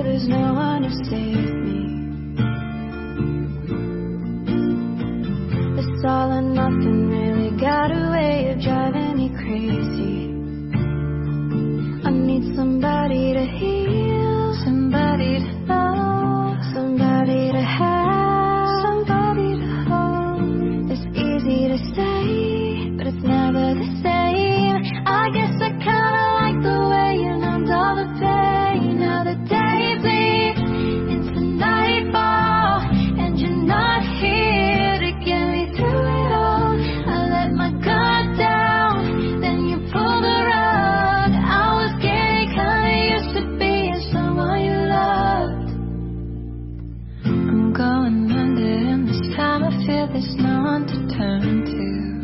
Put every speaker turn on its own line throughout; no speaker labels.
there's no one to save me. This all or nothing really got a way of driving me crazy. I need somebody to heal, somebody to love, somebody to have, somebody to hold. It's easy to say, but it's never the same. I guess I kinda like the way you numbed all the pain. Now the day bleeds into nightfall, and you're not here to get me through it all. I let my guard down, then you pulled the rug. I was getting kinda used to being someone you loved. I'm going under, and this time I feel there's no one to turn to.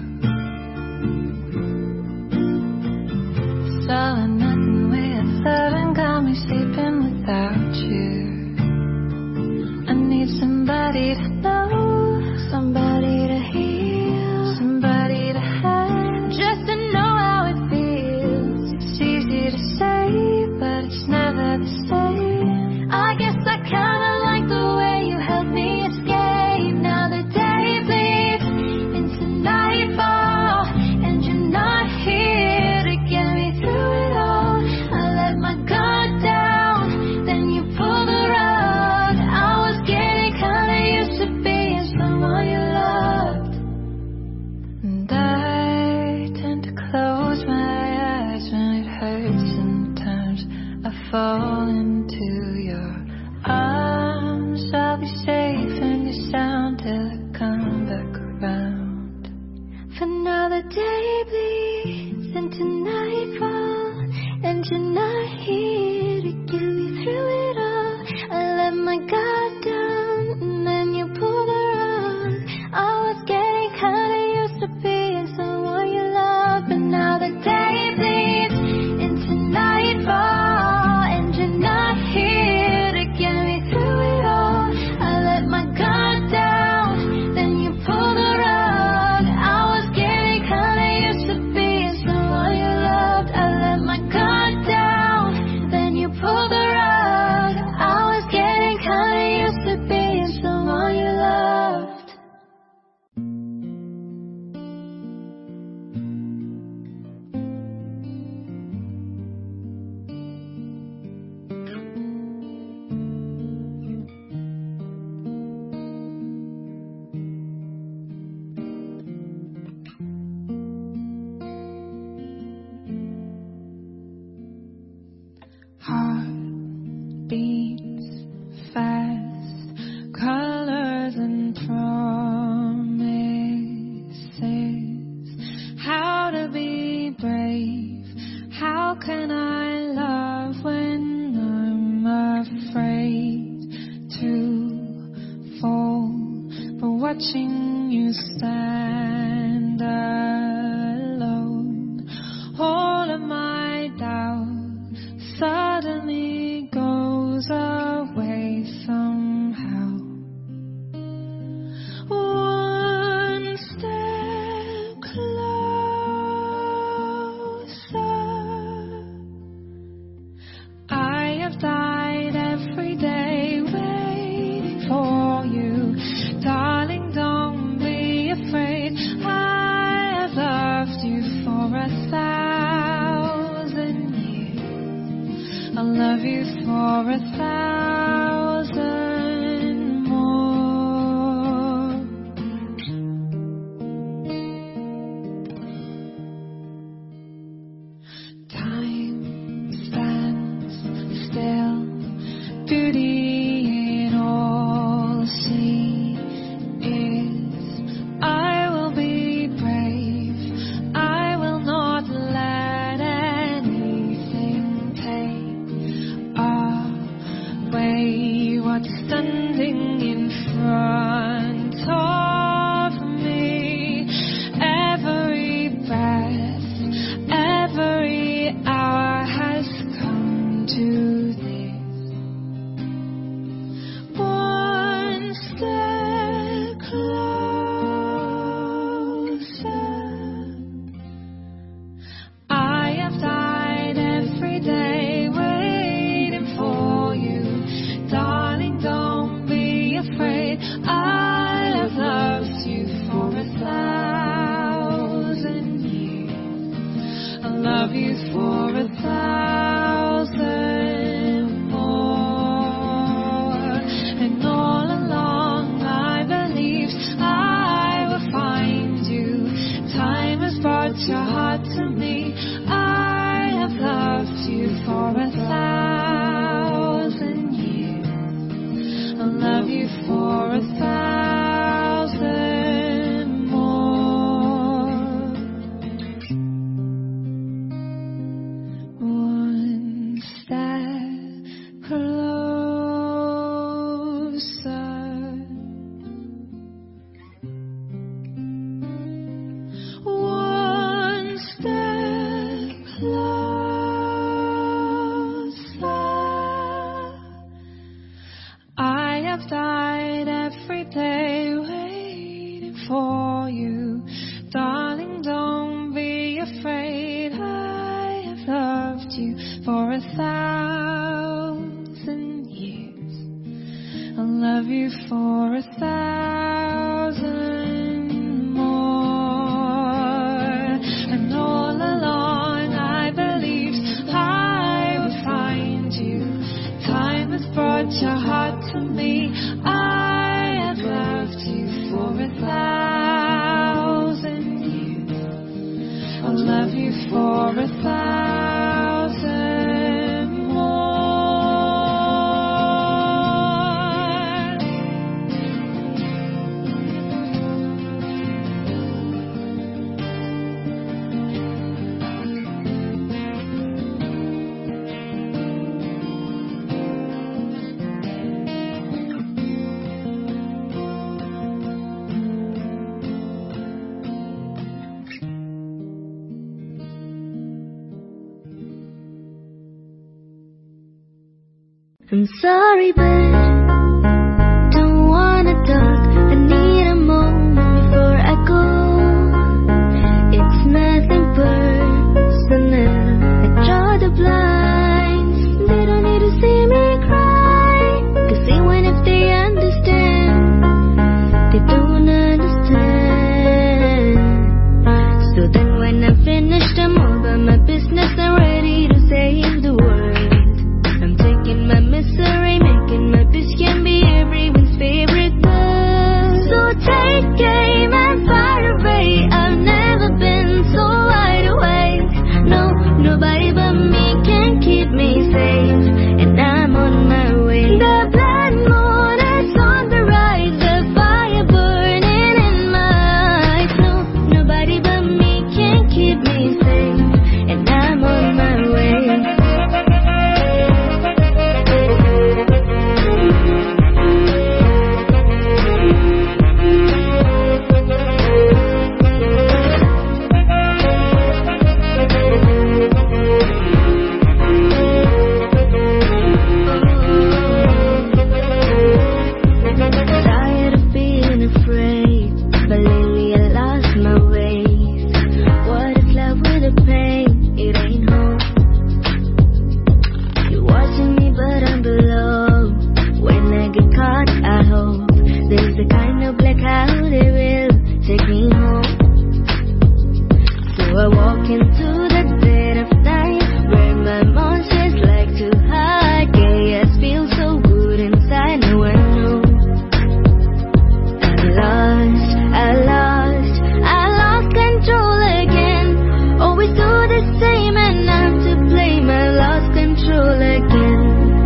This all or nothing way of loving got me sleeping without you. I need somebody to know, somebody to heal, somebody to have, just to know how it feels. It's easy to say, but it's never the same. I guess I kinda like the way you helped me escape. Now the day bleeds into nightfall, and you're not here to get me through it all. I let my guard down, then you pulled the rug. I was getting kinda used to being someone you loved. And I tend to close my eyes when it hurts. Sometimes I fall into your arms. I'll be safe in your sound till I come back around. For now the day bleeds into nightfall, and you're not here to get me through it all. I let my guard down, and then you pulled the rug. I was getting kinda used to being someone you love. But now the day bleeds into nightfall, and you're not here to get me through it all. I let my guard down, then you pulled the rug. I was getting kinda used to being someone you loved. I let my guard down, then you pulled the rug. I was getting kinda used to being someone you loved.
Heart beats fast, colors and promises. How to be brave? How can I love when I'm afraid to fall? But watching you stand alone, all of my doubt suddenly goes away somehow. One step closer. I have died every day waiting for you. Darling, don't be afraid. I
I'm sorry, but don't wanna talk. I need a moment before I go. It's nothing personal. I draw the blinds. They don't need to see me cry. 'Cause even if they understand, they don't understand. So then when I'm finished, I'm over my business. I'm ready to save the world. I'm taking my misery, making my bitch can be everyone's favorite girl. So take aim and fire away. I've never been so wide awake. No, nobody but me can keep me safe, and I'm on my way. The blood moon is on the rise, the fire burning in my eyes. No, nobody but me can keep me safe, and I'm on my way. Tired of being afraid, but lately I lost my ways. What is love with a pain? It ain't home. You're watching me, but I'm below. When I get caught, I hope there's a kind of black cloud that will take me home. So I walk into the dead of night, where my monsters like to hide. Chaos feels so good inside, no one knows. I lost control again. Always do the same and not to blame. I lost control again.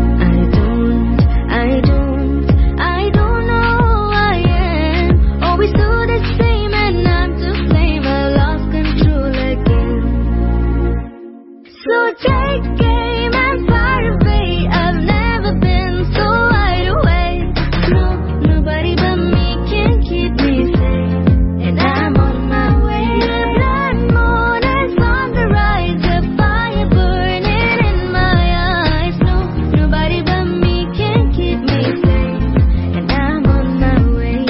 I don't know who I am. Always do the same and not to blame. I lost control again. So take aim and fire away. I've never been so wide awake. No, nobody but me can keep me safe, and I'm on my way. The blood moon is on the rise, the fire burning in my eyes. No, nobody but me can keep me safe, and I'm on my way.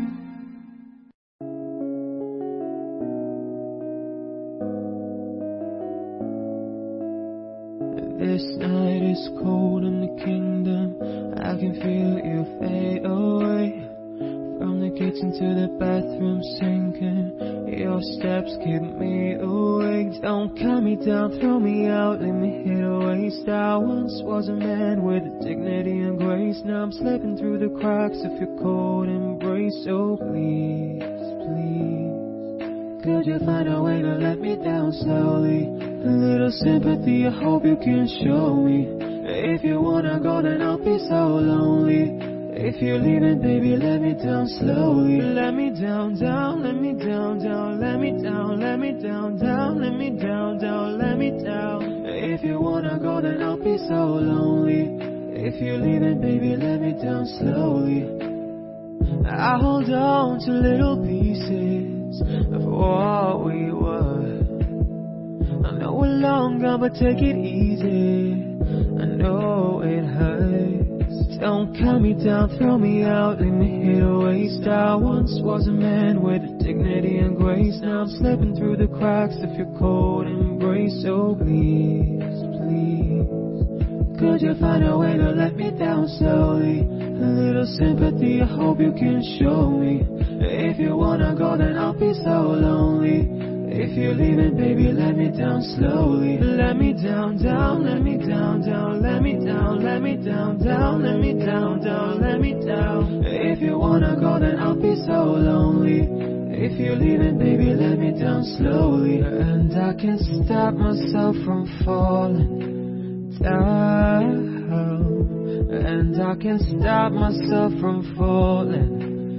This night is cold in the kingdom. I can feel you fade away. From the kitchen to the bathroom sinking, your steps keep me awake. Don't cut me down, throw me out, leave me here to waste. I once was a man with dignity and grace. Now I'm slipping through the cracks of your cold embrace. So please, please, could you find a way to let me down slowly? A little sympathy, I hope you can show me. If you wanna go, then I'll be so lonely. If you're leaving, baby, let me down slowly. Let me down, down, let me down, down, let me down, let me down, down, let me down, down, let me down. If you wanna go, then I'll be so lonely. If you're leaving, baby, let me down slowly. I hold on to little pieces of what we were. I know we're long gone, but take it easy. I know it hurts. Don't cut me down, throw me out, leave me here to waste. I once was a man with dignity and grace. Now I'm slipping through the cracks of your cold embrace. So please, please, could you find a way to let me down slowly? A little sympathy, I hope you can show me. If you wanna go, then I'll be so lonely. If you're leaving, baby, let me down slowly. Let me down, down, let me down, down, let me down, let me down, down, let me down, down, let me down. If you wanna go, then I'll be so lonely. If you're leaving, baby, let me down slowly. And I can't stop myself from falling down. And I can't stop myself from falling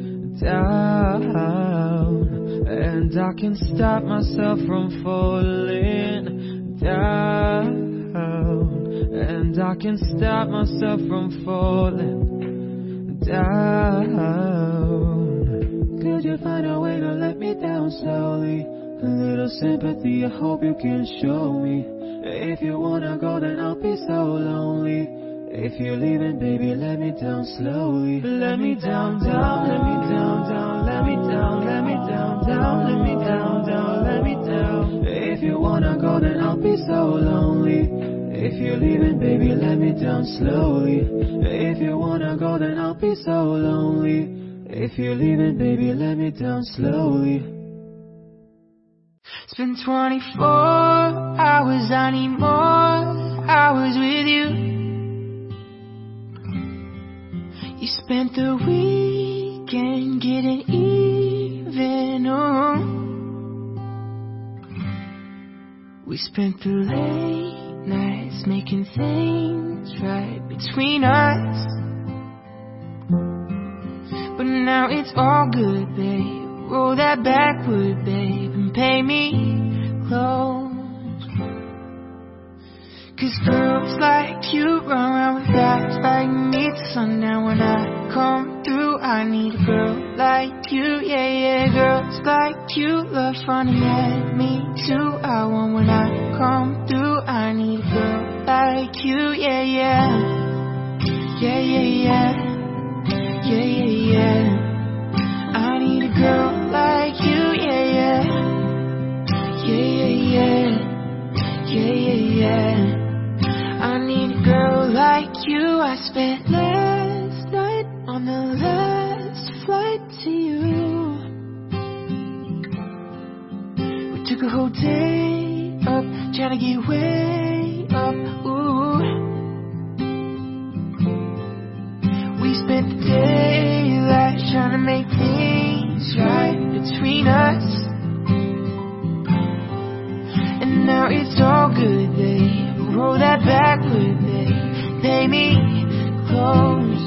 down. And I can't stop myself from falling down. And I can't stop myself from falling down. Could you find a way to let me down slowly? A little sympathy, I hope you can show me. If you wanna go, then I'll be so lonely. If you're leaving, baby, let me down slowly. Let me down, down, let me down, down, let me down, let me down, down, let me down, down, let me down. If you wanna go, then I'll be so lonely. If you're leaving, baby, let me down slowly. If you wanna go, then I'll be so lonely. If you're leaving, baby, let me down slowly.
It's been 24 hours, I need more hours with you. You spent the weekend getting even, oh. We spent the late nights making things right between us. But now it's all good, babe. Roll that backward, babe, and pay me close. 'Cause girls like you run around with guys like me till sundown. When I come through, I need a girl like you, yeah, yeah. Girls like you love fun, yeah, me too. I want when I come through, I need a girl like you, yeah, yeah. Yeah, yeah, yeah. Yeah, yeah, yeah. I need a girl like you, yeah, yeah. Yeah, yeah, yeah. Yeah, yeah, yeah. I need a girl like you. I spent last night on the last flight to you. We took a whole day up, trying to get way up, ooh. We spent the daylight trying to make things right between us. And now it's all good, babe. Roll that backward, babe. Pay me close.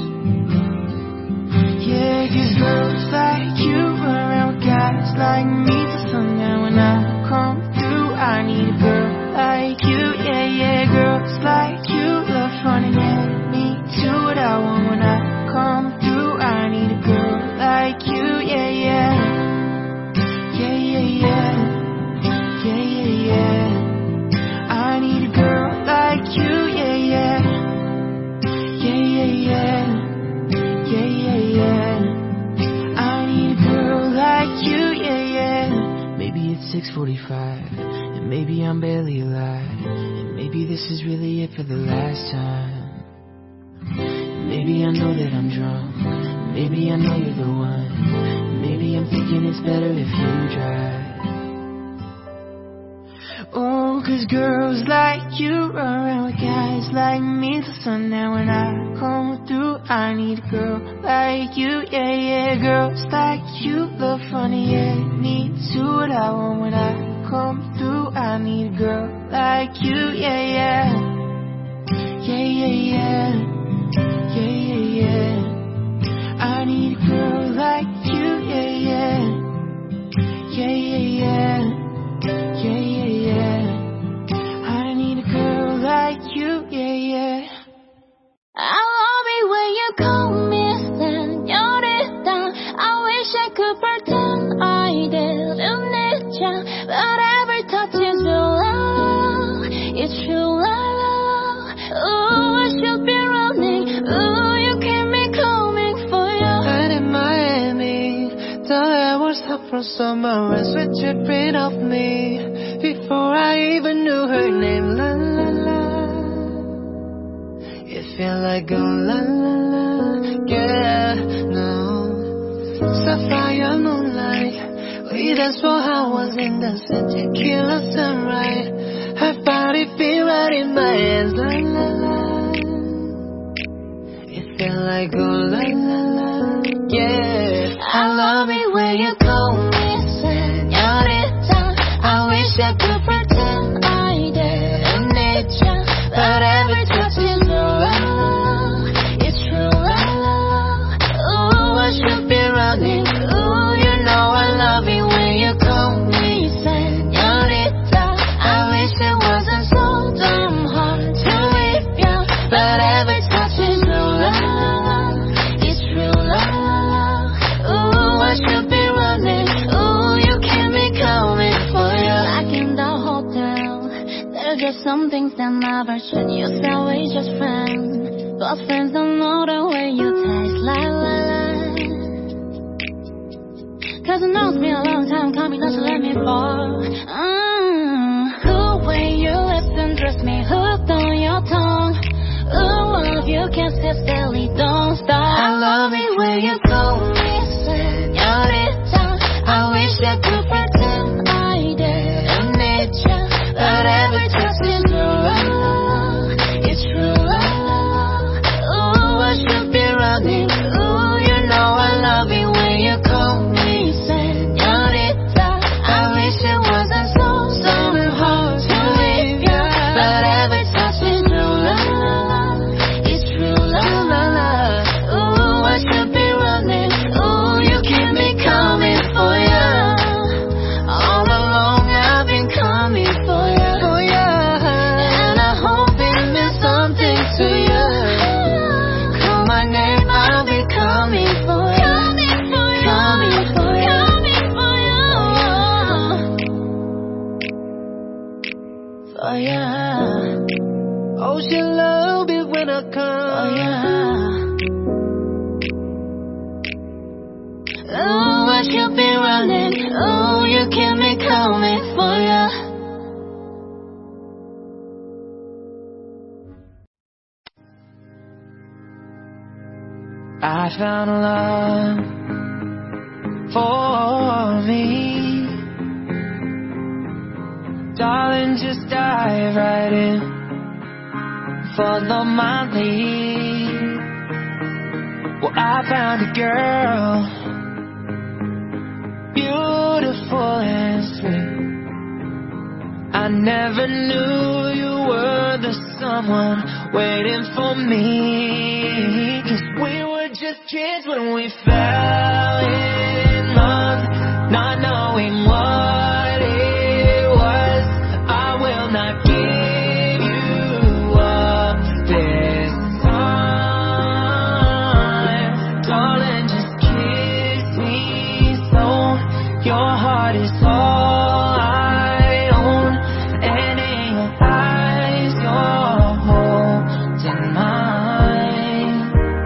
Yeah, 'cause girls like you run around with guys like me till sundown. When I come through, I need a girl like you, yeah, yeah. Girls like you love fun, yeah, me too. What I want when I come through, I need a girl like you, yeah, yeah. Yeah, yeah, yeah. Yeah, yeah, yeah. I need a girl like you, yeah, yeah. Yeah, yeah, yeah. Yeah, yeah, yeah. I need a girl like you, yeah, yeah. Maybe it's 6:45, and maybe I'm barely alive, and maybe this is really it for the last time. Maybe I know that I'm drunk, maybe I know you're the one. Maybe I'm thinking it's better if you drive. Oh, 'cause girls like you run around with guys like me till sundown. When I come through, I need a girl like you, yeah, yeah. Girls like you love funny, yeah, me too. What I want when I come through, I need a girl like you, yeah, yeah. Yeah, yeah, yeah. Yeah, yeah, yeah. I need a girl like you, yeah, yeah. Yeah, yeah, yeah. Yeah, yeah, yeah. I need a girl like you, yeah, yeah.
I love it when you call me señorita. I wish I could pretend I didn't need you, but every touch is real love. It's true love. Ooh, I should be running. Ooh, you keep me coming for you.
And in Miami, the air was hot from summer rain, sweat dripping off me before I even knew her name. La la la. It felt like oh la la la, yeah, no. Sapphire moonlight, we danced for hours in the sun, tequila sunrise. Her body feel right in my hands, la la la. It felt like oh la la la, yeah.
I love it when you call me señorita. I wish I could pretend I didn't need you, but every touch is real love. It's true love. Ooh, I should be running. Ooh, you know I love it when you call me señorita. I wish it wasn't so damn hard to leave you, but every touch is real love. It's real love. Ooh, I should be running. Ooh, you keep me coming for you. Like in the hotel, there's just some things that never change. You say we just friends, Cause friends don't know the way you taste like lies. Cause it knows me a long time coming, not to let me fall. The way you lips and dress me hooked on your tongue. Ooh, if you can't sit steadily, don't stop. I love it when you call me señorita. I wish I could pretend I didn't need you, but every touch is true. It's true. Ooh, I should be running. Ooh, you know I love it when you call me señorita. I wish it wasn't so hard to leave you, but every touch is true. It's true. Ooh, I should be running. Ooh, you keep me coming for you. All along I've been coming for you. And I hope it means something to you. Call my name, I'll be coming for you. Coming for you. For you.
Oh, she love it when I come.
Oh yeah. Oh, I should be running. Oh, you keep me coming for ya.
I found love for me. Darling, just dive right in. Follow my lead. Well, I found a girl, beautiful and sweet. I never knew you were the someone waiting for me. 'Cause we were just kids when we fell in love, not knowing what it was. I will not give you up this time. Darling, just kiss me so your heart is all I own. And in your eyes, you're holding mine.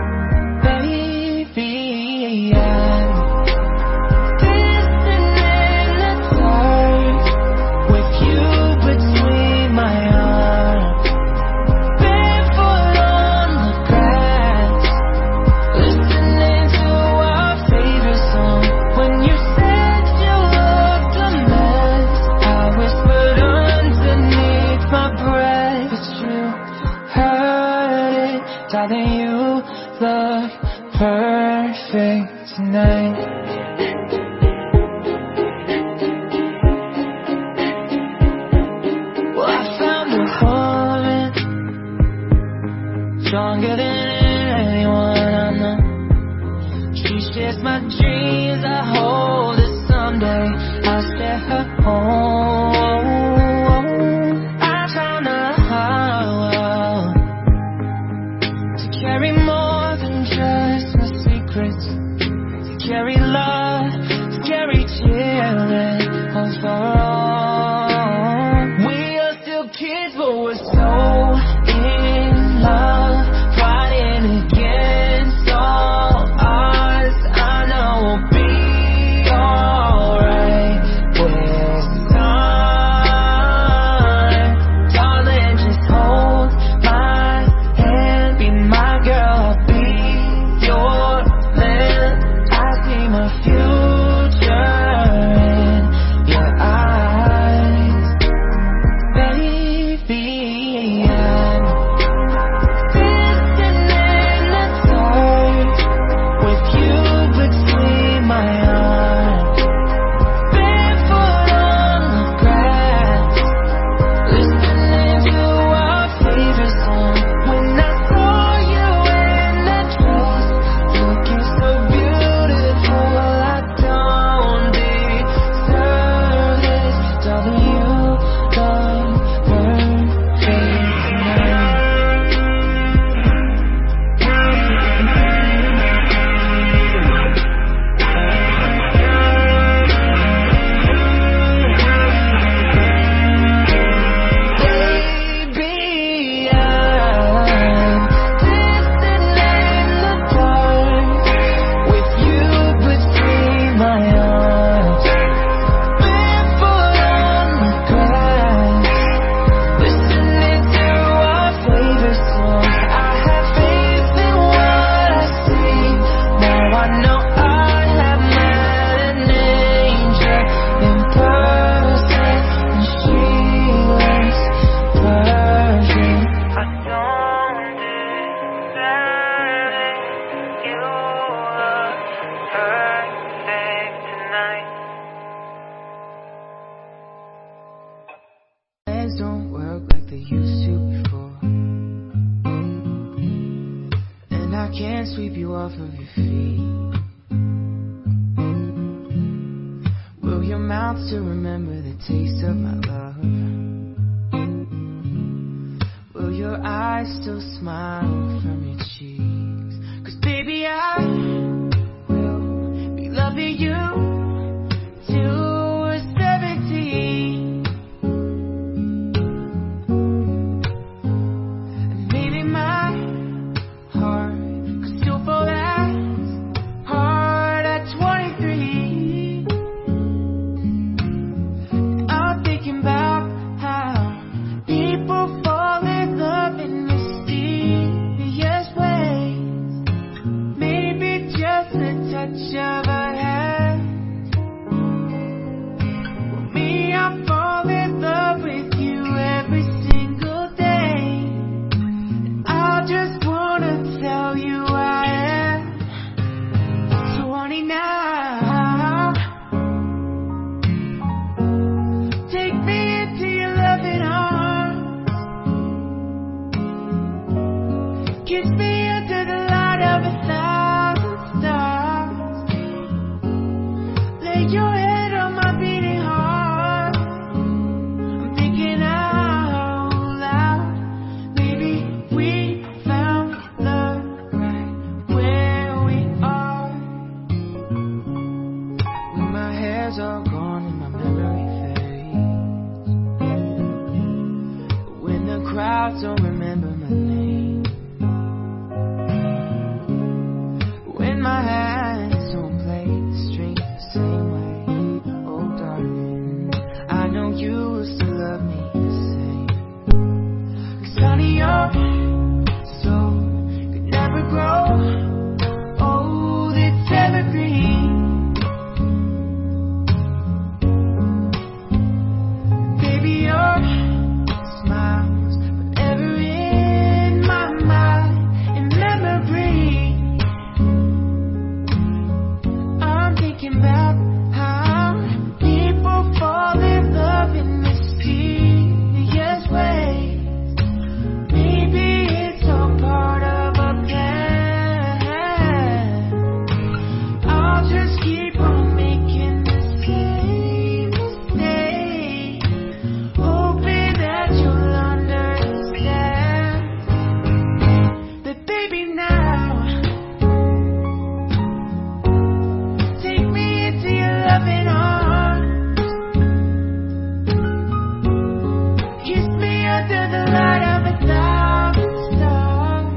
Baby, I'm dancing in the dark with you between my arms, barefoot on the grass, listening to our favorite song. When you said you looked a mess,
tonight. Legs don't work like they used to before, and I can't sweep you off of your feet. Will your mouth still remember the taste of my love? Will your eyes still smile from your cheeks? 'Cause baby, I will be loving you till we're 17. And maybe my heart could still fall as hard at 23. I'm thinking about how people fall in love in mysterious ways. Maybe just a touch of a hand. Well, me, I fall in love with you every single day. And I just wanna tell you I am 20 now. Take me into your loving arms. Kiss me under the light of 1,000 stars. Lay your head on my beating heart. I'm thinking out loud. Maybe we found love right where we are. When my hair's all gone and my memory fades, when the crowds don't remember my name, when my hands don't play the strings the same way. Oh darling, I know you will still love me the same. 'Cause honey, your soul could never grow old, it's evergreen. Baby, your smile's forever in my mind and memory. I'm thinking about how people fall in love in mysterious ways. Maybe it's all part of a plan. I'll just keep on making the same mistake, hoping that you'll understand that, baby, now take me into your loving arms. Kiss me under the light of 1,000 stars.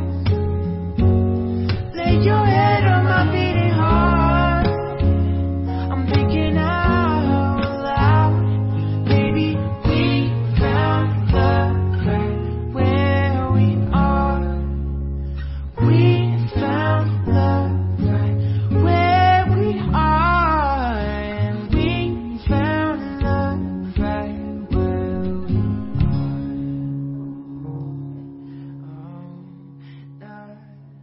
Lay your head on my beating heart. I'm thinking out loud. Baby, we found love right where we are. We found love right where we are. And we found love right where we are.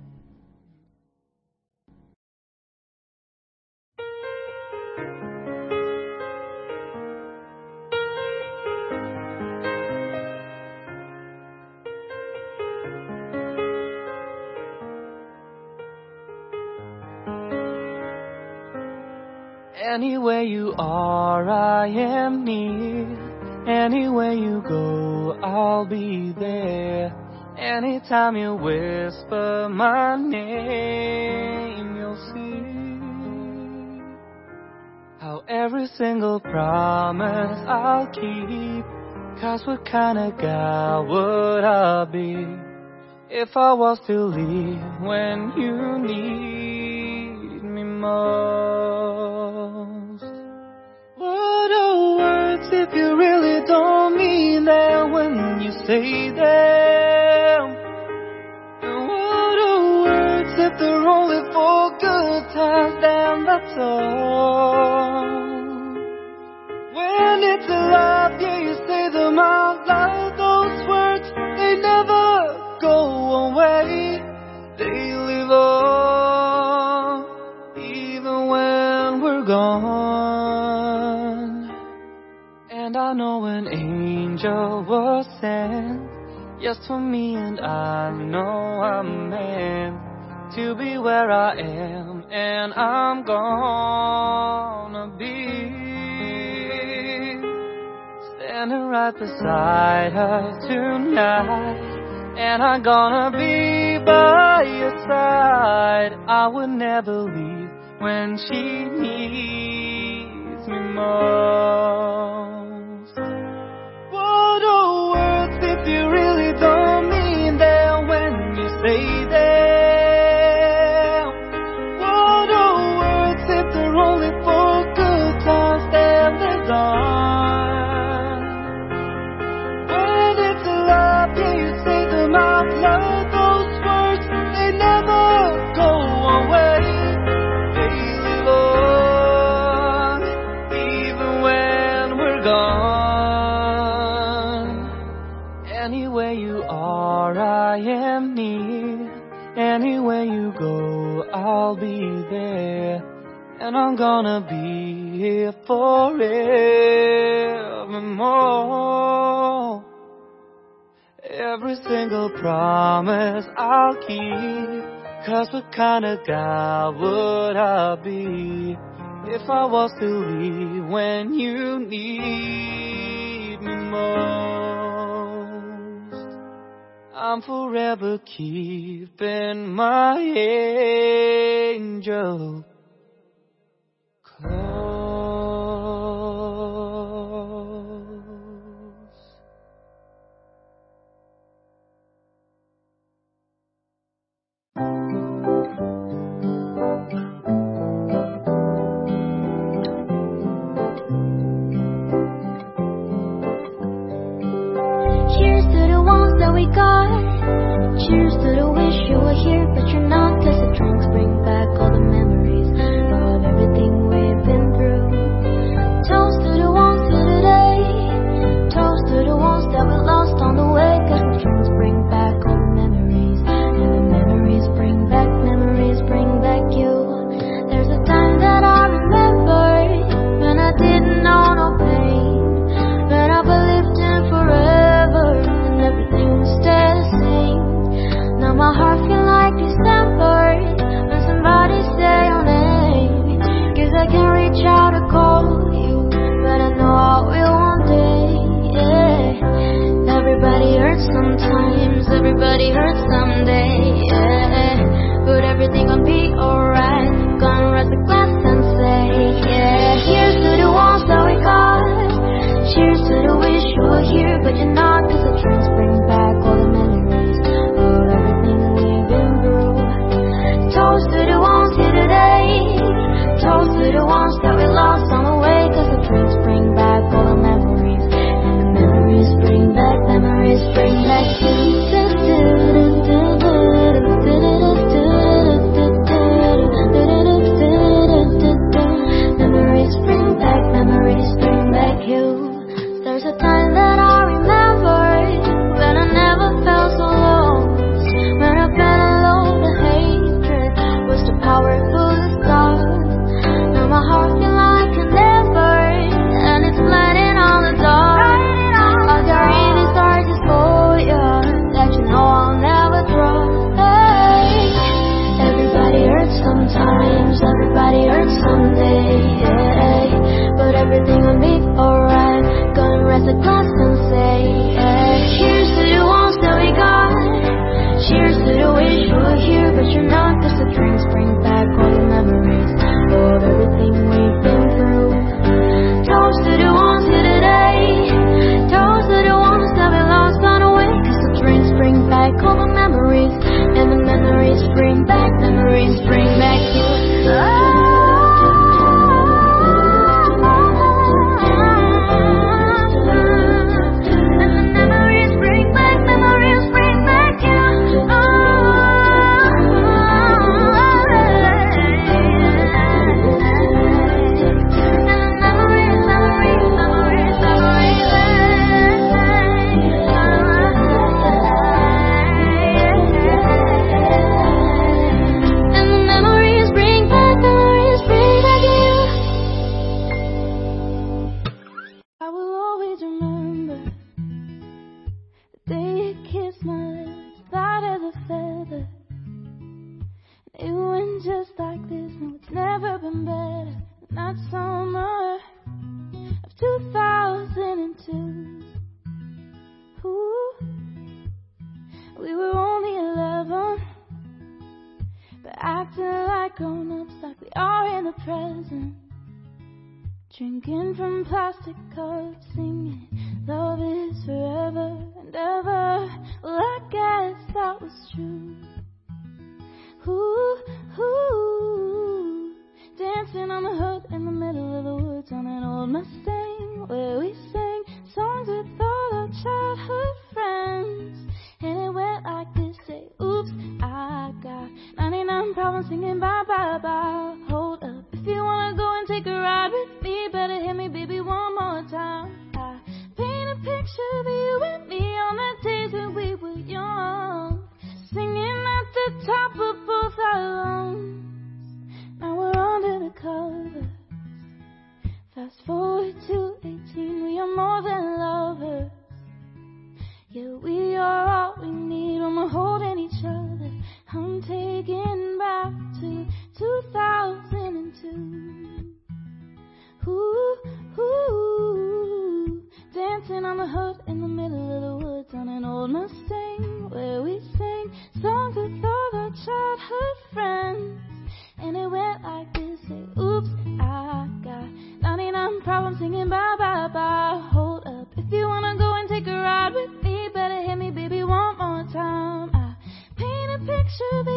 Anywhere you are, I am near. Anywhere you go, I'll be there. Anytime you whisper my name, you'll see how every single promise I'll keep. 'Cause what kind of guy would I be if I was to leave when you need me most? What are words if you really don't mean them when you say them? And what are words if they're only for good times, then that's all. When it's a love, yeah, you say them out loud. Those words, they never go away. They live on, even when we're gone.
one. And I know an angel was sent just for me, and I know I'm meant to be where I am, and I'm gonna be standing right beside her tonight, and I'm gonna be by your side. I would never leave when she needs me most. What are words if you really don't mean them when you say them? What are words if they're only for good times then they're done? When it's a love, yeah, you say them out loud. Those words, they never go away. They live on, even when we're gone. Anywhere you are, I am near. Anywhere you go, I'll be there. And I'm gonna be here forevermore. Every single promise I'll keep. 'Cause what kind of guy would I be if I was to leave when you need me most? I'm forever keeping my angel close.
Cheers to the ones that we got. Cheers to the wish you were here, but you're not. 'Cause the drinks bring back all the memories of everything we've been through. Toast to the ones to today. Toast to the ones that we lost on the way. 'Cause the drinks bring back all the memories, and the memories bring back you. There's a time that I remember when I didn't know no pain, when I believed in forever and everything would stay the same. Now my heart feels like December when somebody the present. Drinking from plastic cups, singing, love is forever and ever. Well, I guess that was true. Ooh, ooh, dancing on the hood in the middle of the woods on an old Mustang, where we sang songs with all our childhood friends. And it went like this, say, oops, I got 99 problems singing bye, bye, bye. Hold up, if you wanna go and take a ride with me, better hit me, baby, one more time. I paint a picture of you and me on the days when we were young, singing at the top of both our lungs. Now we're under the covers. Fast forward to 18, we are more than lovers. Yeah, we are all we need when we're holding each other. I'm taken back to 2002. Ooh, ooh, dancing on the hood in the middle of the woods on an old Mustang, where we sang songs with all our childhood friends. And it went like this, say, oops, I got 99 problems singing bye, bye, bye. Hold up, if you wanna go and take a ride with me, better hit me, baby, one more time. I paint a picture of